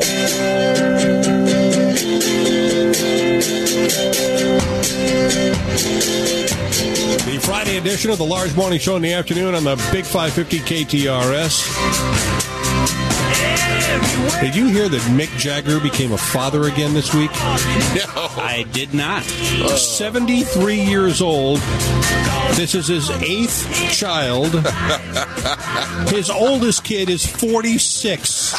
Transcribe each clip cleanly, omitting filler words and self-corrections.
The Friday edition of the Large Morning Show in the afternoon on the Big 550 KTRS. Did you hear that Mick Jagger became a father again this week? No. I did not. 73 years old. This is his 8th child. His oldest kid is 46.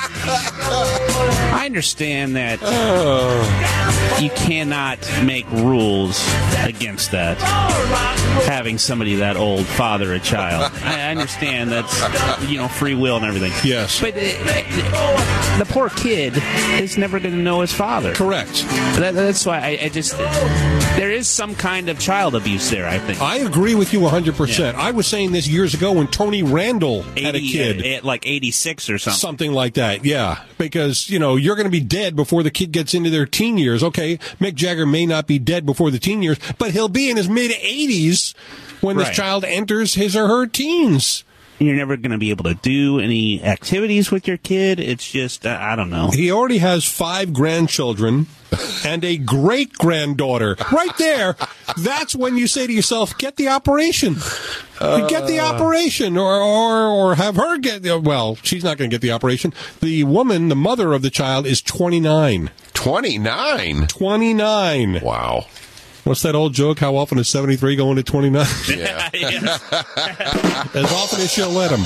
I understand that you cannot make rules against that. Having somebody that old father a child. I understand that's, free will and everything. Yes. But the poor kid is never going to know his father. Correct. That's why I just... There is some kind of child abuse there, I think. I agree with you 100%. Yeah. I was saying this years ago when Tony Randall had a kid. At like 86 or something. Something like that, yeah. Because, you're going to be dead before the kid gets into their teen years. Okay, Mick Jagger may not be dead before the teen years, but he'll be in his mid-80s when this child enters his or her teens. You're never going to be able to do any activities with your kid. It's just, I don't know. He already has 5 grandchildren and a great-granddaughter. Right there, that's when you say to yourself, get the operation. Get the operation, or have her get, well, she's not going to get the operation. The woman, the mother of the child, is 29. 29? 29. Wow. What's that old joke? How often is 73 going to 29? Yeah. As often as she'll let him.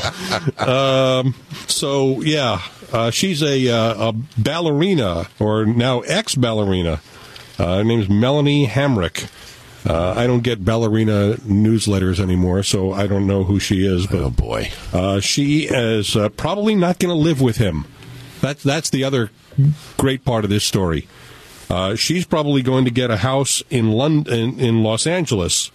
She's a ballerina, or now ex-ballerina. Her name's Melanie Hamrick. I don't get ballerina newsletters anymore, so I don't know who she is. But, oh, boy. She is probably not going to live with him. That's the other great part of this story. She's probably going to get a house in Los Angeles,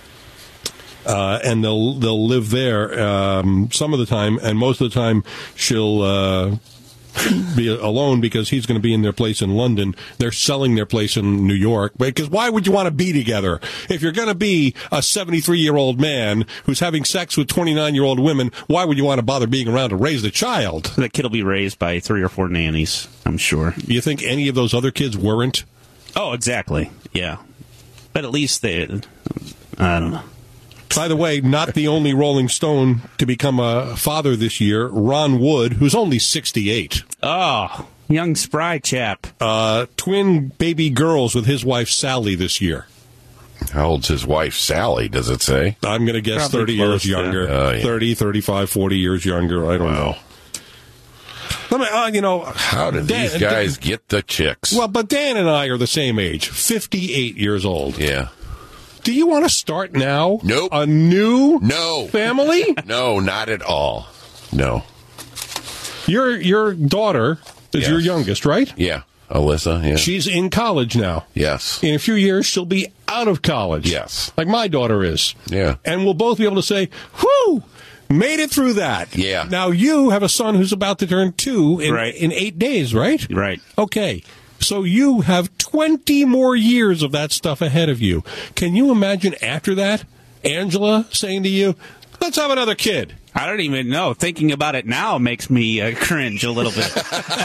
and they'll live there some of the time, and most of the time she'll be alone because he's going to be in their place in London. They're selling their place in New York. Because why would you want to be together? If you're going to be a 73-year-old man who's having sex with 29-year-old women, why would you want to bother being around to raise the child? That kid will be raised by 3 or 4 nannies, I'm sure. You think any of those other kids weren't? Oh, exactly. Yeah. But at least I don't know. By the way, not the only Rolling Stone to become a father this year. Ron Wood, who's only 68. Oh, young spry chap. Twin baby girls with his wife Sally this year. How old's his wife Sally, does it say? I'm going to guess Probably 30 years younger. Yeah. 30, 35, 40 years younger. I don't know. Let me, how did these guys get the chicks? Well, but Dan and I are the same age, 58 years old. Yeah. Do you want to start now? Nope. A new family? No, not at all. No. Your daughter is your youngest, right? Yeah. Alyssa, yeah. She's in college now. Yes. In a few years, she'll be out of college. Yes. Like my daughter is. Yeah. And we'll both be able to say, whew, made it through that. Yeah. Now, you have a son who's about to turn 2 in 8 days, right? Right. Okay. So you have 20 more years of that stuff ahead of you. Can you imagine after that, Angela saying to you, let's have another kid? I don't even know. Thinking about it now makes me cringe a little bit.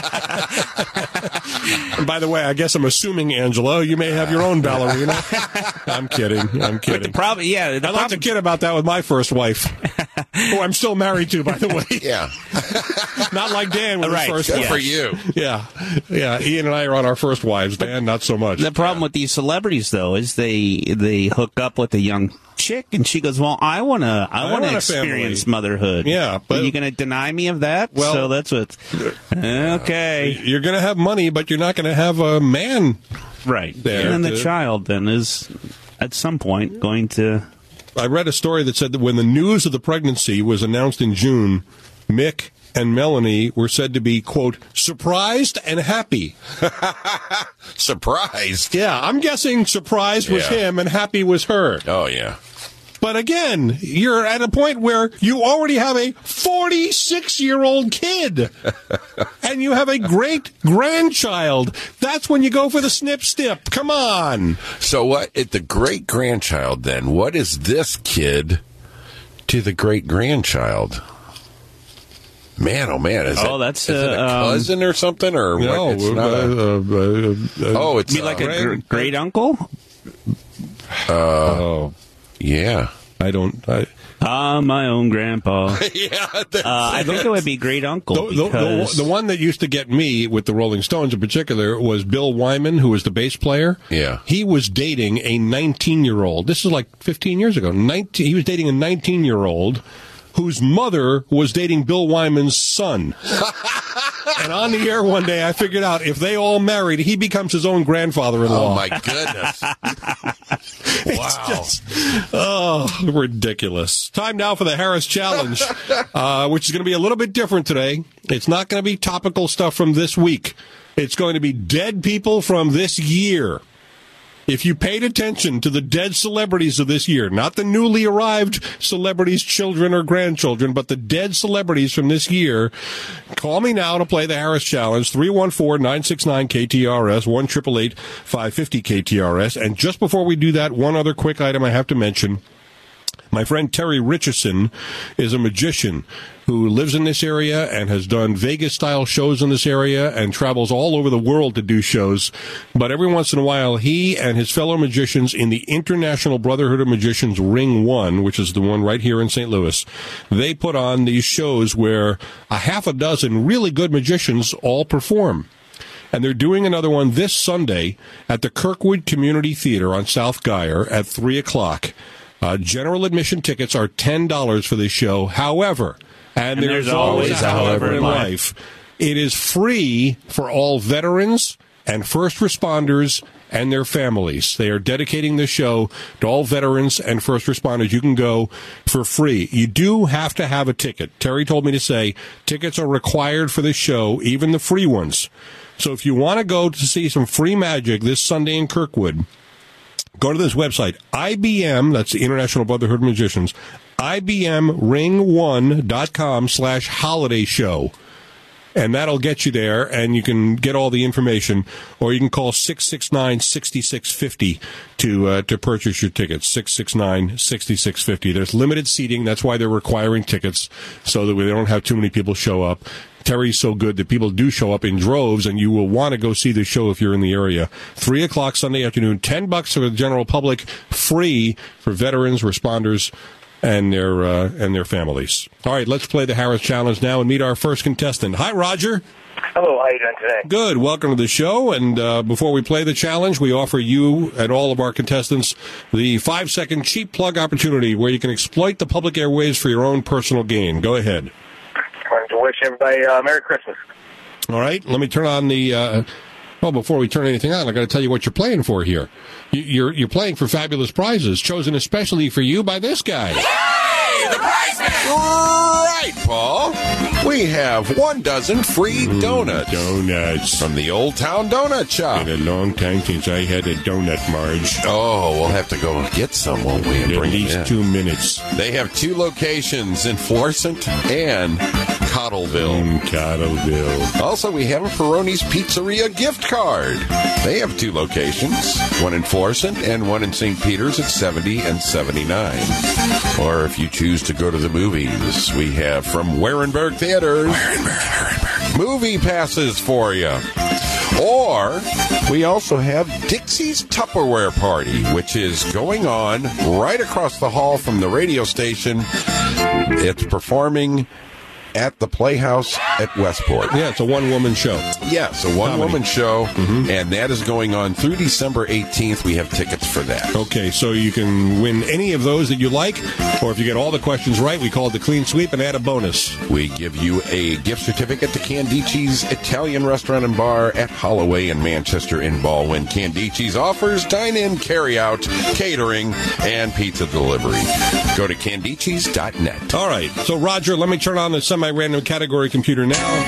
And by the way, I guess I'm assuming, Angela, you may have your own ballerina. I'm kidding. But the problem, I like to kid about that with my first wife, who I'm still married to, by the way. Yeah. Not like Dan with his first Good wife. for you. Yeah. Ian and I are on our first wives. Dan, not so much. The problem with these celebrities, though, is they hook up with a young chick, and she goes, "Well, I want to experience motherhood." Yeah, but are you going to deny me of that? Well, so that's what. Okay, you're going to have money, but you're not going to have a man, right? There and the child then is at some point going to. I read a story that said that when the news of the pregnancy was announced in June, Mick and Melanie were said to be, quote, surprised and happy. Surprised? Yeah, I'm guessing surprised was him and happy was her. Oh, yeah. But again, you're at a point where you already have a 46-year-old kid. And you have a great-grandchild. That's when you go for the snip-stip. Come on. So what, at the great-grandchild then, what is this kid to the great-grandchild? Man, oh man! Is that's it a cousin or something, or no? What? It's not it's be like a great uncle. Yeah. I'm my own grandpa. Yeah, I think it would be great uncle. The one that used to get me with the Rolling Stones in particular was Bill Wyman, who was the bass player. Yeah. He was dating a 19-year-old. This is like 15 years ago. He was dating a 19-year-old whose mother was dating Bill Wyman's son. And on the air one day, I figured out if they all married, he becomes his own grandfather-in-law. Oh, my goodness. Wow. Ridiculous. Time now for the Harris Challenge, which is going to be a little bit different today. It's not going to be topical stuff from this week. It's going to be dead people from this year. If you paid attention to the dead celebrities of this year, not the newly arrived celebrities' children or grandchildren, but the dead celebrities from this year, call me now to play the Harris Challenge, 314-969-KTRS, 1-888-550-KTRS. And just before we do that, one other quick item I have to mention. My friend Terry Richardson is a magician who lives in this area and has done Vegas-style shows in this area and travels all over the world to do shows. But every once in a while, he and his fellow magicians in the International Brotherhood of Magicians Ring 1, which is the one right here in St. Louis, they put on these shows where a half a dozen really good magicians all perform. And they're doing another one this Sunday at the Kirkwood Community Theater on South Geyer at 3 o'clock. General admission tickets are $10 for this show. However, and there's always a however in life, it is free for all veterans and first responders and their families. They are dedicating the show to all veterans and first responders. You can go for free. You do have to have a ticket. Terry told me to say tickets are required for this show, even the free ones. So if you want to go to see some free magic this Sunday in Kirkwood, go to this website, IBM, that's the International Brotherhood of Magicians, IBMring1.com/holiday show. And that'll get you there, and you can get all the information, or you can call 669-6650 to purchase your tickets, 669-6650. There's limited seating. That's why they're requiring tickets, so that they don't have too many people show up. Terry's so good that people do show up in droves, and you will want to go see the show if you're in the area. 3 o'clock Sunday afternoon, $10 for the general public, free for veterans, responders, and their families. All right, let's play the Harris Challenge now and meet our first contestant. Hi, Roger. Hello, how are you doing today? Good. Welcome to the show. And before we play the challenge, we offer you and all of our contestants the 5-second cheap plug opportunity where you can exploit the public airwaves for your own personal gain. Go ahead. I want to wish everybody Merry Christmas. All right. Let me turn on the... Well, before we turn anything on, I've got to tell you what you're playing for here. You're playing for fabulous prizes, chosen especially for you by this guy. Yay! The prize man! Right, Paul. We have 1 dozen free donuts. Donuts. From the Old Town Donut Shop. Been a long time since I had a donut, Marge. Oh, we'll have to go get some, won't we? At least 2 minutes. They have 2 locations in Florissant and Cottleville. Cottleville. Also, we have a Peroni's Pizzeria gift card. They have 2 locations, one in Florissant and one in St. Peter's at 70 and 79. Or if you choose to go to the movies, we have from Warenberg Theaters, movie passes for you. Or we also have Dixie's Tupperware Party, which is going on right across the hall from the radio station. It's performing at the Playhouse at Westport. Yeah, it's a one-woman show. Yes, a one-woman show, and that is going on through December 18th. We have tickets for that. Okay, so you can win any of those that you like, or if you get all the questions right, we call it the clean sweep and add a bonus. We give you a gift certificate to Candici's Italian Restaurant and Bar at Holloway and Manchester in Baldwin. Candici's offers dine-in, carry-out, catering, and pizza delivery. Go to Candicis.net. All right, so Roger, let me turn on the semi-random category computer now.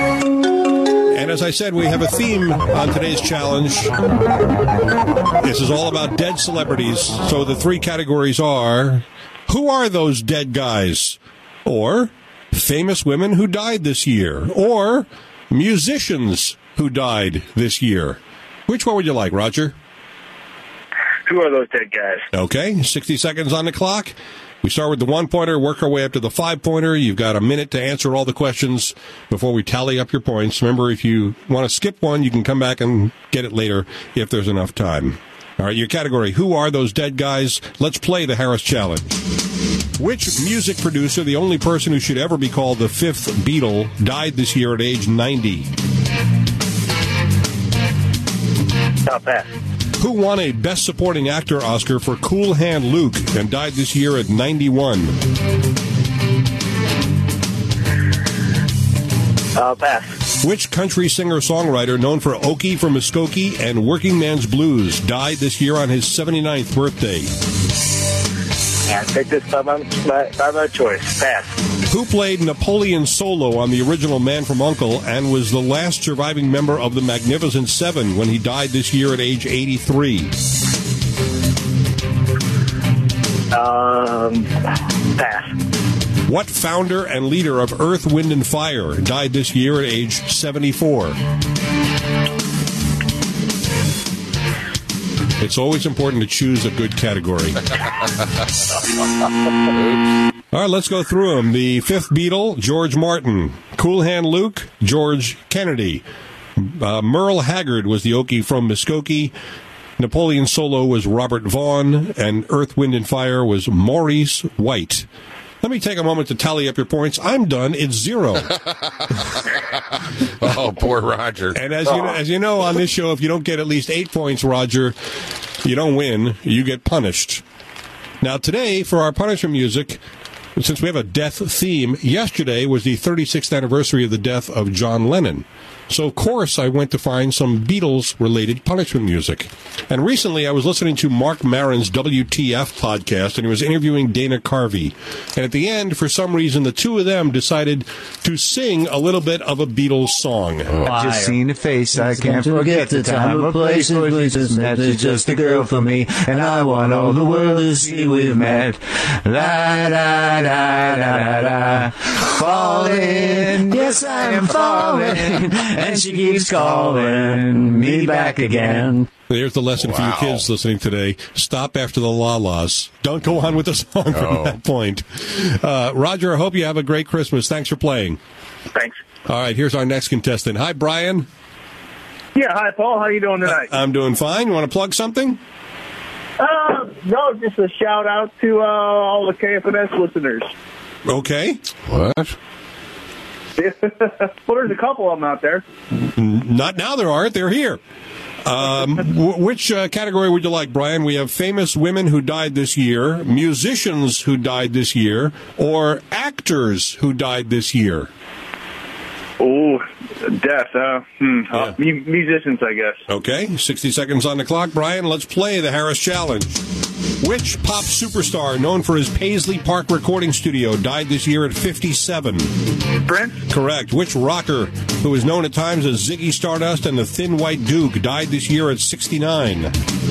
And as I said, we have a theme on today's challenge. This is all about dead celebrities. So the 3 categories are, who are those dead guys? Or famous women who died this year? Or musicians who died this year? Which one would you like, Roger? Who are those dead guys? Okay, 60 seconds on the clock. We start with the 1-pointer, work our way up to the 5-pointer. You've got a minute to answer all the questions before we tally up your points. Remember, if you want to skip one, you can come back and get it later if there's enough time. All right, your category, who are those dead guys? Let's play the Harris Challenge. Which music producer, the only person who should ever be called the fifth Beatle, died this year at age 90? Pass. Who won a Best Supporting Actor Oscar for Cool Hand Luke and died this year at 91? Pass. Which country singer-songwriter known for Okie from Muskogee and Working Man's Blues died this year on his 79th birthday? I take this by my choice. Pass. Who played Napoleon Solo on the original Man from U.N.C.L.E. and was the last surviving member of the Magnificent Seven when he died this year at age 83? Pass. What founder and leader of Earth, Wind, and Fire died this year at age 74? It's always important to choose a good category. All right, let's go through them. The fifth Beatle, George Martin. Cool Hand Luke, George Kennedy. Merle Haggard was the Okie from Muskogee. Napoleon Solo was Robert Vaughn. And Earth, Wind, and Fire was Maurice White. Let me take a moment to tally up your points. I'm done. It's 0. Oh, poor Roger. And as you know, on this show, if you don't get at least 8 points, Roger, you don't win. You get punished. Now, today, for our punishment music, since we have a death theme, yesterday was the 36th anniversary of the death of John Lennon. So, of course, I went to find some Beatles-related punishment music. And recently, I was listening to Mark Maron's WTF podcast, and he was interviewing Dana Carvey. And at the end, for some reason, the two of them decided to sing a little bit of a Beatles song. I've just seen a face, I can't forget the time or place. It's just a girl for me, and I want all the world to see we've met. La da da da da, falling, yes I am falling, and she keeps calling me back again. There's the lesson for you kids listening today. Stop after the la-las. Don't go on with the song from that point. Roger, I hope you have a great Christmas. Thanks for playing. Thanks. All right, here's our next contestant. Hi, Brian. Yeah, hi, Paul. How you doing tonight? I'm doing fine. You want to plug something? No, just a shout-out to all the KFNS listeners. Okay. What? Well, there's a couple of them out there. Not now there aren't. They're here. Which category would you like, Brian? We have famous women who died this year, musicians who died this year, or actors who died this year. Oh, death. Musicians, I guess. Okay, 60 seconds on the clock. Brian, let's play the Harris Challenge. Which pop superstar known for his Paisley Park recording studio died this year at 57? Prince? Correct. Which rocker, who is known at times as Ziggy Stardust and the Thin White Duke, died this year at 69?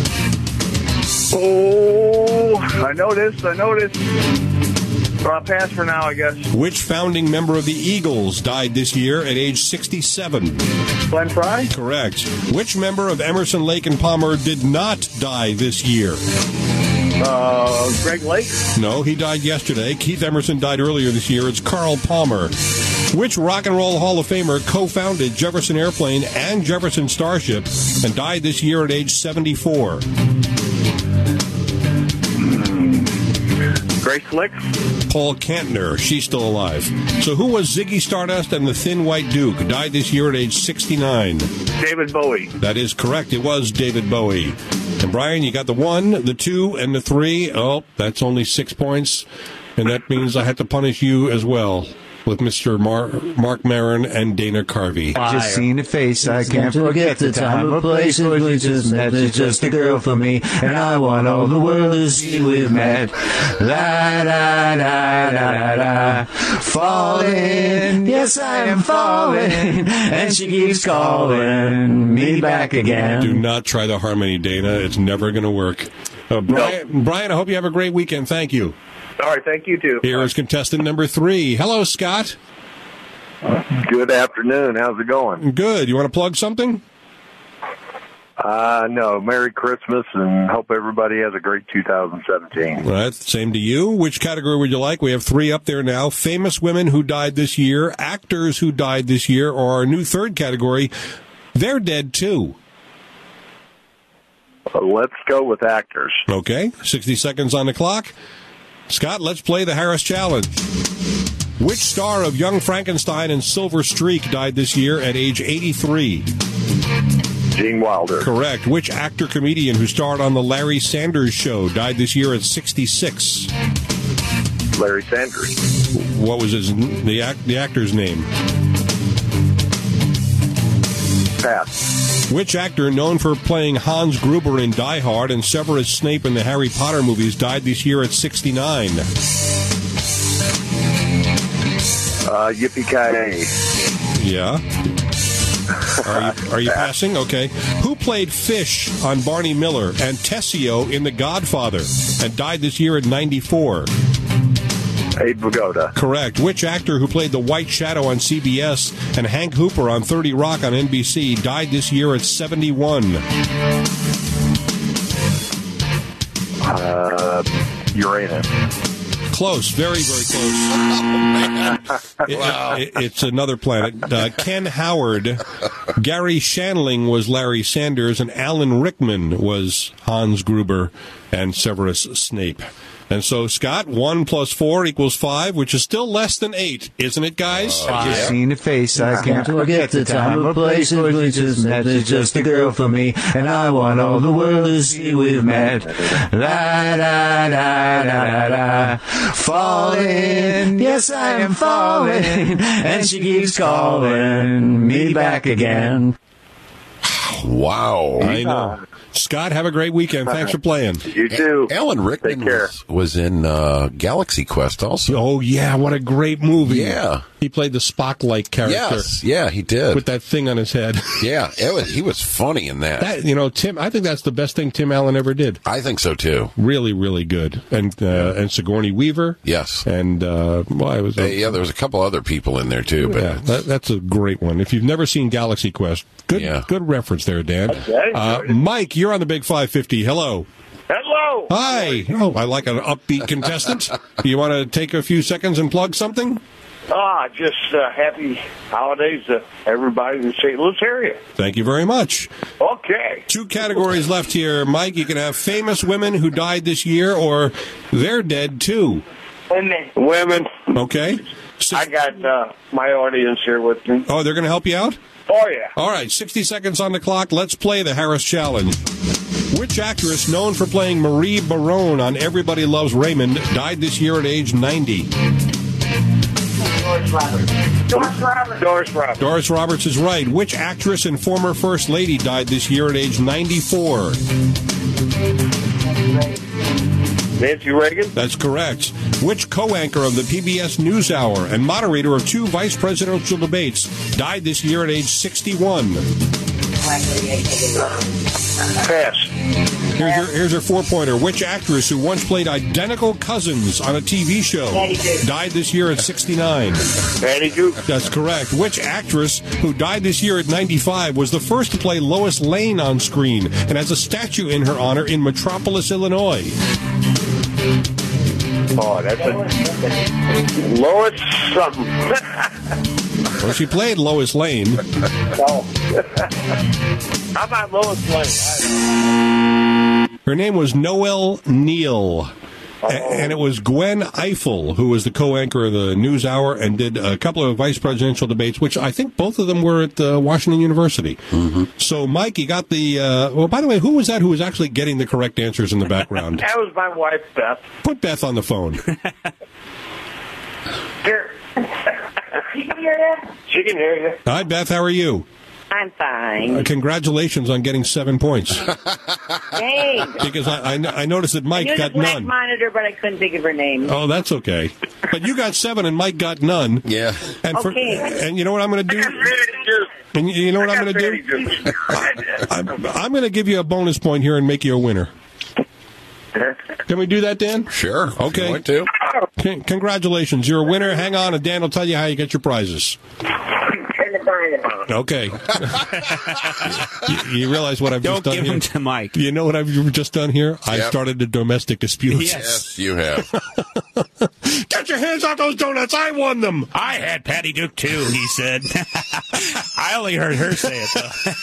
Oh, I know this. I'll pass for now, I guess. Which founding member of the Eagles died this year at age 67? Glenn Frey? Correct. Which member of Emerson, Lake and Palmer did not die this year? Greg Lake? No, he died yesterday. Keith Emerson died earlier this year. It's Carl Palmer. Which Rock and Roll Hall of Famer co-founded Jefferson Airplane and Jefferson Starship and died this year at age 74? Grace Slick? Paul Kantner. She's still alive. So who was Ziggy Stardust and the Thin White Duke? Died this year at age 69. David Bowie. That is correct. It was David Bowie. And Brian, you got the 1, the 2, and the 3. Oh, that's only 6 points. And that means I have to punish you as well with Mr. Mark Maron and Dana Carvey. I've just seen a face, I can't forget the time or place. It's just a girl for me, and I want all the world to see we've met. La da da da da, falling, yes I am falling, and she keeps calling me back again. Do not try the harmony, Dana. It's never going to work. Brian, I hope you have a great weekend. Thank you. All right, thank you, too. Here is contestant number 3. Hello, Scott. Good afternoon. How's it going? Good. You want to plug something? No, Merry Christmas and hope everybody has a great 2017. All right, same to you. Which category would you like? We have 3 up there now. Famous women who died this year, actors who died this year, or our new third category, they're dead too. Let's go with actors. Okay, 60 seconds on the clock. Scott, let's play the Harris Challenge. Which star of Young Frankenstein and Silver Streak died this year at age 83? Gene Wilder. Correct. Which actor-comedian who starred on The Larry Sanders Show died this year at 66? Larry Sanders. What was the actor's name? Pass. Which actor, known for playing Hans Gruber in Die Hard and Severus Snape in the Harry Potter movies, died this year at 69? Yippee-ki-yay. Yeah. Are you passing? Okay. Who played Fish on Barney Miller and Tessio in The Godfather and died this year at 94? Abe Vigoda. Correct. Which actor who played the White Shadow on CBS and Hank Hooper on 30 Rock on NBC died this year at 71? Uranus. Close. Very, very close. Oh, man. It's another planet. Ken Howard. Gary Shandling was Larry Sanders, and Alan Rickman was Hans Gruber and Severus Snape. And so, Scott, 1 plus 4 equals 5, which is still less than 8, isn't it, guys? Just seen a face, I can't forget the time or place. It's just a girl for me, and I want all the world to see we've met. La da da da da. Falling, yes I am falling, and she keeps calling me back again. Wow. I know. Scott, have a great weekend. Thanks for playing. You too. Alan Rickman Take care. was in Galaxy Quest also. Oh, yeah, what a great movie. Yeah. He played the Spock-like character. Yes, yeah, he did. With that thing on his head. Yeah, he was funny in that. Tim, I think that's the best thing Tim Allen ever did. I think so, too. Really, really good. And Sigourney Weaver. Yes. And, there was a couple other people in there, too. But yeah, that's a great one. If you've never seen Galaxy Quest, good reference there, Dan. Okay. Mike, you're on the Big 550. Hello. Hello. Hi. Oh, I like an upbeat contestant. You want to take a few seconds and plug something? Just happy holidays to everybody in the St. Louis area. Thank you very much. Okay. 2 categories left here. Mike, you can have famous women who died this year, or they're dead too. Women. Okay. I got my audience here with me. Oh, they're going to help you out? Oh, yeah. All right, 60 seconds on the clock. Let's play the Harris Challenge. Which actress, known for playing Marie Barone on Everybody Loves Raymond, died this year at age 90? Doris Roberts. Doris Roberts is right. Which actress and former First Lady died this year at age 94? Nancy Reagan. That's correct. Which co-anchor of the PBS NewsHour and moderator of 2 vice presidential debates died this year at age 61? Pass. Here's your 4-pointer. Which actress who once played identical cousins on a TV show died this year at 69? Patty Duke. That's correct. Which actress who died this year at 95 was the first to play Lois Lane on screen and has a statue in her honor in Metropolis, Illinois? Oh, that's a Lois something. Well, she played Lois Lane. No. How about Lois Lane? Her name was Noelle Neal. And it was Gwen Ifill, who was the co-anchor of the NewsHour and did a couple of vice presidential debates, which I think both of them were at Washington University. Mm-hmm. So, Mike, you got the... well, by the way, who was that who was actually getting the correct answers in the background? That was my wife, Beth. Put Beth on the phone. Here. She can hear you. She can hear you. Hi, Beth. How are you? I'm fine. Congratulations on getting 7 points. Thanks. Because I noticed that Mike got black none. monitor, but I couldn't think of her name. Oh, that's okay. But you got 7 and Mike got none. Yeah. And Okay. And you know what I'm going to do? And you know what I'm going to do? I'm going to give you a bonus point here and make you a winner. Can we do that, Dan? Sure. Okay. If you want to. Congratulations. You're a winner. Hang on, and Dan will tell you how you get your prizes. Turn the volume on. Okay. you realize what I've just done Don't give here? him to Mike. You know what I've just done here? I Yep. started a domestic dispute. Yes, you have. Get your hands off those donuts. I won them. I had Patty Duke too, he said. I only heard her say it,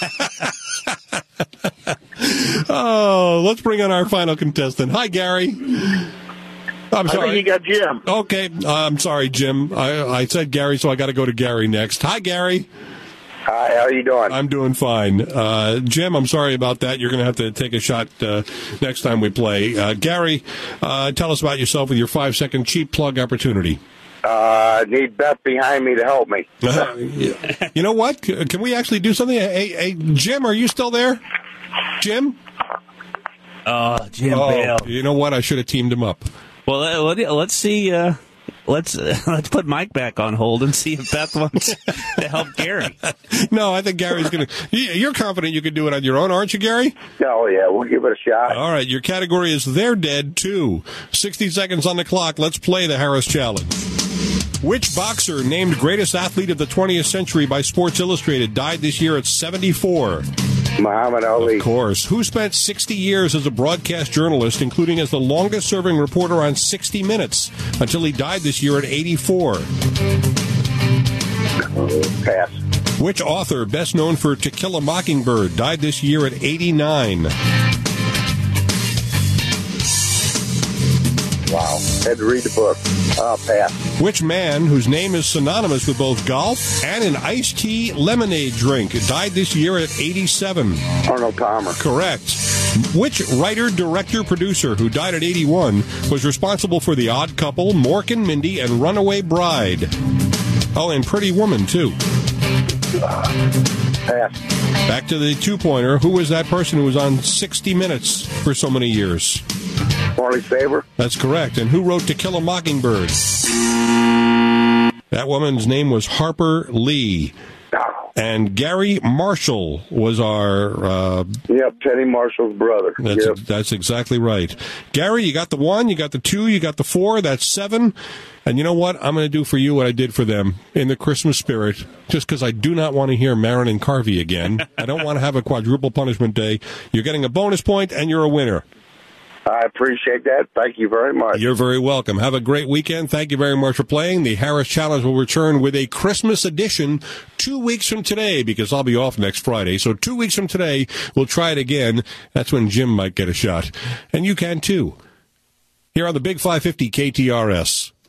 though. Oh, let's bring on our final contestant. Hi, Gary. I'm I sorry. think you got Jim. Okay, I'm sorry, Jim. I said Gary, so I got to go to Gary next. Hi, Gary. Hi, how you doing? I'm doing fine. Jim, I'm sorry about that. You're going to have to take a shot next time we play. Gary, tell us about yourself with your 5-second cheap plug opportunity. Need Beth behind me to help me. You know what? Can we actually do something? Hey, Jim, are you still there? Jim? Jim Bale. You know what? I should have teamed him up. Well, let's see. Let's put Mike back on hold and see if Beth wants to help Gary. No, I think Gary's going to... You're confident you can do it on your own, aren't you, Gary? Oh, yeah, we'll give it a shot. All right, your category is They're Dead 2. 60 seconds on the clock. Let's play the Harris Challenge. Which boxer named greatest athlete of the 20th century by Sports Illustrated died this year at 74? Muhammad Ali. Of course. Who spent 60 years as a broadcast journalist, including as the longest-serving reporter on 60 Minutes, until he died this year at 84? Pass. Which author, best known for To Kill a Mockingbird, died this year at 89? Wow. Had to read the book. Pass. Which man, whose name is synonymous with both golf and an iced tea lemonade drink, died this year at 87? Arnold Palmer. Correct. Which writer, director, producer who died at 81 was responsible for The Odd Couple, Mork and Mindy, and Runaway Bride? Oh, and Pretty Woman, too. Pass. Back to the two-pointer. Who was that person who was on 60 Minutes for so many years? Marley Saber. That's correct. And who wrote To Kill a Mockingbird? That woman's name was Harper Lee. And Gary Marshall was our... Yep, Penny Marshall's brother. That's exactly right. Gary, you got the 1, you got the 2, you got the 4, that's 7. And you know what? I'm going to do for you what I did for them in the Christmas spirit, just because I do not want to hear Marin and Carvey again. I don't want to have a quadruple punishment day. You're getting a bonus point, and you're a winner. I appreciate that. Thank you very much. You're very welcome. Have a great weekend. Thank you very much for playing. The Harris Challenge will return with a Christmas edition 2 weeks from today, because I'll be off next Friday. So 2 weeks from today, we'll try it again. That's when Jim might get a shot. And you can too. Here on the Big 550 KTRS.